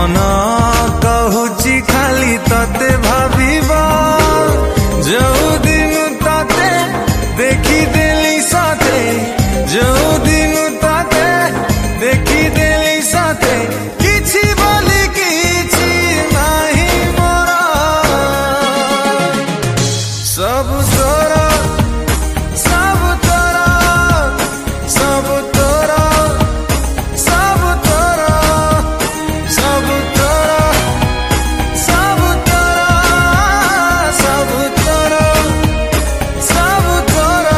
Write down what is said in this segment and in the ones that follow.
मन कहूची खाली तते भाविबा जो दिन तते देखी देली साथे जो दिन तते देखी देली साथे किछि बोली किछि नाही मोरा सब तोरा सब तोरा सब तोरा सब तोरा सब तोरा सब तोरा सब तोरा सब तोरा।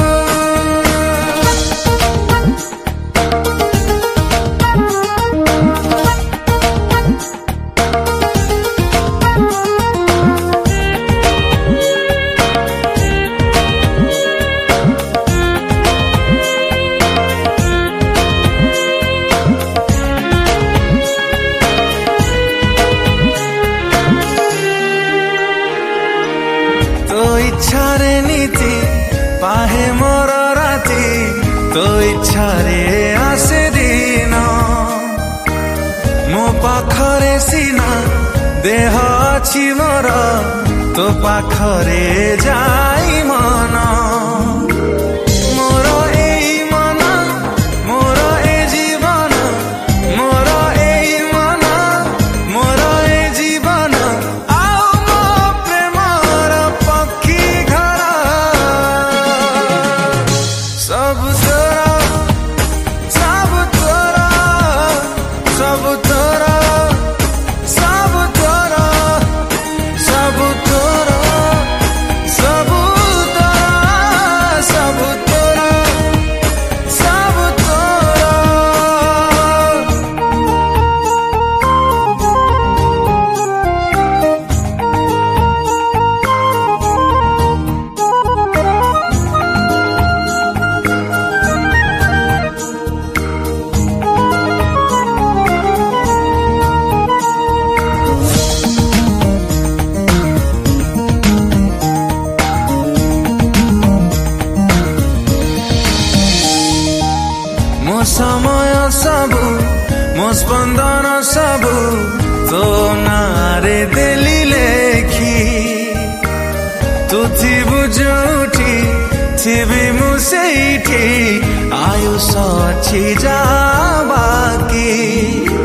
तो इच्छारे नीति पाहे मोर राति तो इच्छारे आसे दिन मो पाखरे सीना देह अछि मोर तो पाखरे जाई मन मोर एई मन मोर ए जीवन मोर एई मन मोर ए जीवन आओ मो प्रेमर पक्षी घर सब तोरा सब तोरा सब तोरा सब तोरा सब तोरा सब तोरा सब तोरा सब तोरा। मो समय सबु मो स्पंदन सबु तो नारे देली लेखी तू थिबु जोठी थिबि मु सेठी आयुष अछि जा बाकी।